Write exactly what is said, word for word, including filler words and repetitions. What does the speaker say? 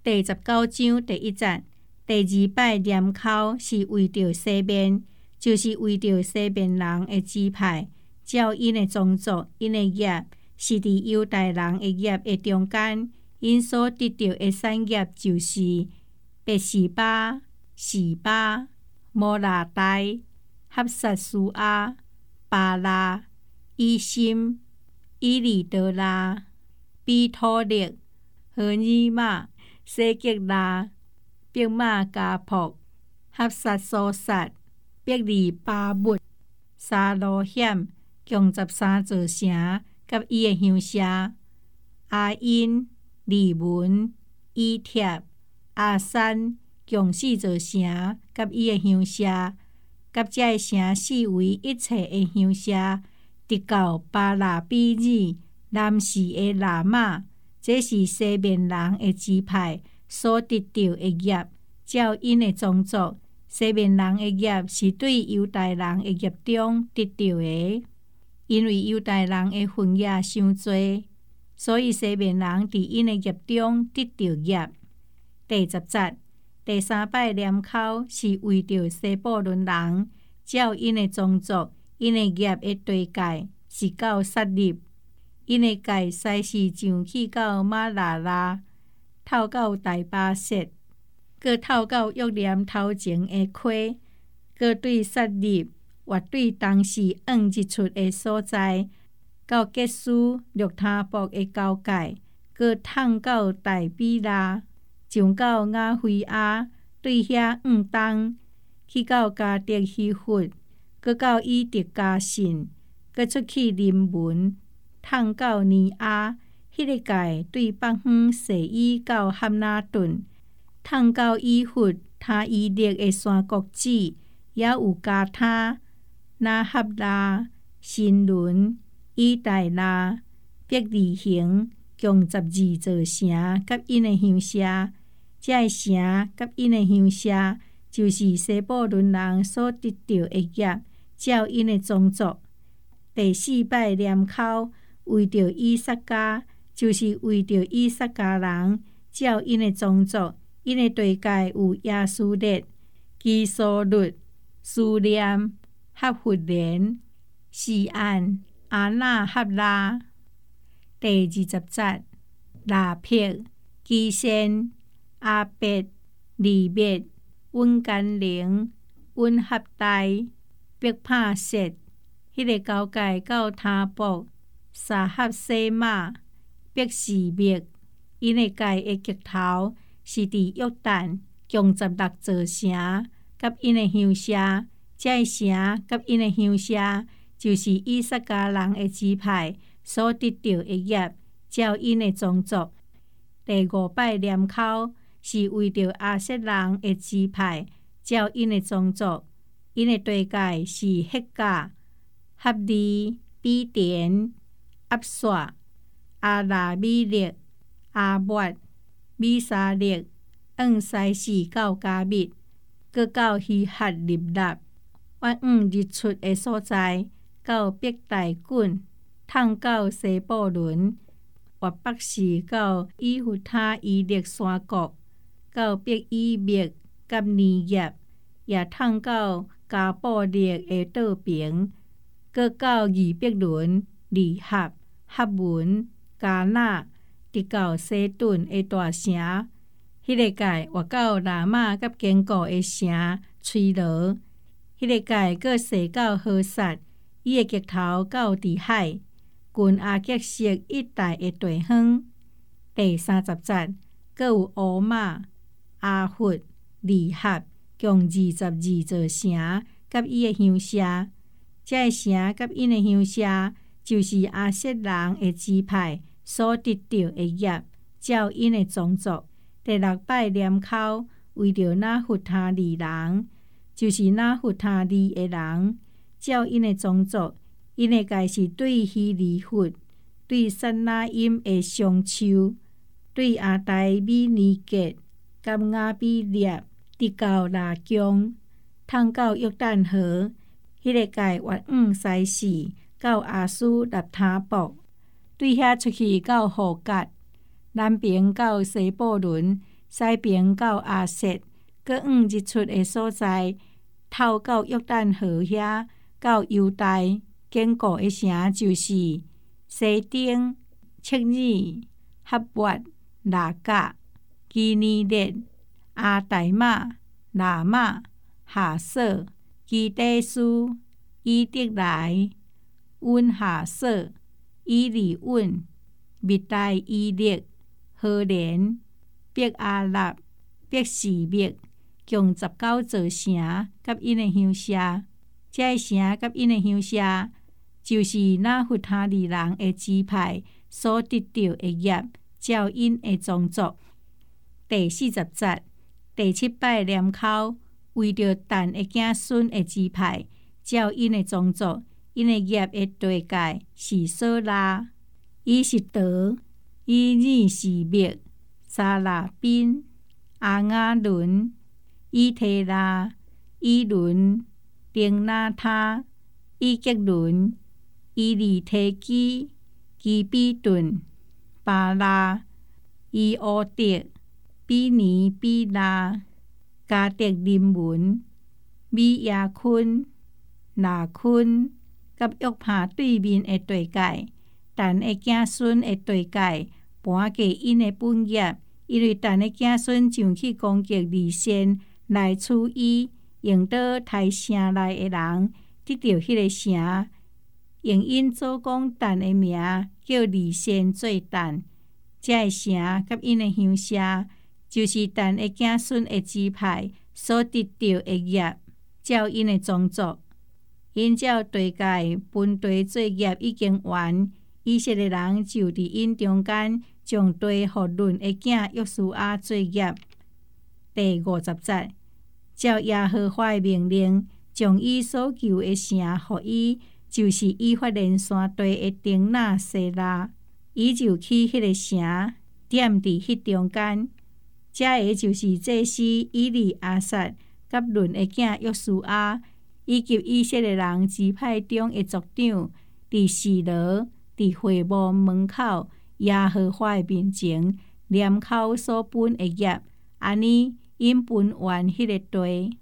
第十九章第一節，第二擺念口是為着西面，就是為着西面人的支派，照因的宗族、因的業，是佇猶大人的業的中間，因所得到的產業就是別是巴、示巴、摩拉代、哈薩蘇亞、巴拉、以心、以利德拉、比托列、何珥瑪、西吉拉、伯瑪加僕、哈薩蘇撒、伯利巴末、沙羅險，共十三座城，甲伊的鄉舍，阿因、利文、以帖、阿珊，共四座城，甲伊的鄉舍，甲這城四圍一切的鄉舍，直到巴拉比珥南時的拉瑪，這是西面人的支派所得到的業，照因的宗族。西面人的業是對猶大人的業中得到的，因為猶大人的分野傷多，所以西面人佇因的業中得到業。第十節，第三擺念口是為着西布倫人，照因的宗族、因的業的地界是到撒立，因的界西是上去到馬拉拉，透到大巴色。閣透到約念頭前的溪，閣對撒立或對當時往日出的所在，到結束略他伯的交界，閣通到大比拉，上到雅非亞，對遐往東，去到加德希弗，閣到以德加信，閣出去臨門，通到尼亞，迄、那個界對北方西以到漢那頓。通到以弗他伊勒的山谷子，也有加他、那哈拉、新倫、以大拉、伯利恆，共十二座城，甲因的鄉舍。這城甲因的鄉舍，就是西布倫人所得到的業，照因的宗族。第四擺念口為着以薩迦，就是為着以薩迦人，照因的宗族。因的地界有亞蘇列、基蘇律、蘇念、哈弗連、西安、阿那哈拉。第二十節，拉撇、基先、阿別、利別、溫甘寧、溫合代、伯帕色，迄個交界到他伯、沙哈西馬、伯示麥，因的界的極頭。是佇約旦，共十六座城，甲因的鄉舍。這城甲因的鄉舍，就是以薩迦人的支派所得到的業，照因的宗族。第五擺念口是為着亞設人的支派，照因的宗族。因的地界是赫甲、哈利、比典、압刷、阿拉米勒、阿末、米沙列，往西時到加密，閣到希哈立納，往往日出的所在，到伯大滾，通到西布倫，或北時到以弗他伊勒山谷，到伯以麥甲尼業，也通到加布列的島邊，閣到以伯倫、利合、哈文、加納。直到西頓的大城，迄、那個界活到拉瑪甲堅固的城吹羅，迄、那個界閣西到何撒，伊的極頭到佇海，近阿結色一帶的地方。第三十節，閣有烏瑪、阿弗、利合，共二十二座城，甲伊的鄉舍。這城甲因的鄉舍，就是亞設人的支派。所得到的業，照因的宗族。第六擺念口為着那弗他利人，就是那弗他利的人，照因的宗族。因的界是對希利弗、對撒那音的上丘、對阿代米尼結、甲亞比列，直到拉姜，通到約旦河。迄、那個界往往西時到亞斯納他伯。對遐出去到何革，南邊到西布倫， 西边到亚瑟，搁往日出的所在，透到约旦河遐，到犹大坚固的城，就是西丁、切尔、哈沃、拉甲、基尼列、阿代玛、拿玛、哈索、基底斯、以德来、温哈索、以利温、密代伊列、何连、别阿纳、别示密，共十九座城，甲因的乡舍。这城甲因的乡舍，就是那弗他利人的支派所得到的业，照因的宗族。第四十节，第七摆念口，为着但的子孙的支派，照因的宗族，因的业的地界是索拉、以实德、以尼示密、沙拉宾、阿雅伦、以提拉、以伦、丁拿他、以吉伦、以利提基、基比顿、巴拉、以乌德、比尼比拉、加德林文、米亚昆、拿昆，甲约帕对面的地界，但的子孙的地界，搬给因的本业，因为但的子孙上去攻击利先来处伊，用倒台城内的人得到迄个城，用因祖公但的名叫利先做但。这个城甲因的乡舍，就是但的子孙的支派所得到的业，照因的宗族。因照地界分地作业已经完，以色列人就伫因中间将地互伦的囝约书亚作业。第五十节，照耶和华的命令，将伊所求的城互伊，就是以法莲山地的丁纳西拉，伊就去迄个城，踮伫迄中间。这个就是祭司以利亚撒甲伦的囝约书亚，以及以色列人支派中的族长，伫示罗、伫会幕门口耶和华的面前，念口所分的业，安尼因分完迄个地。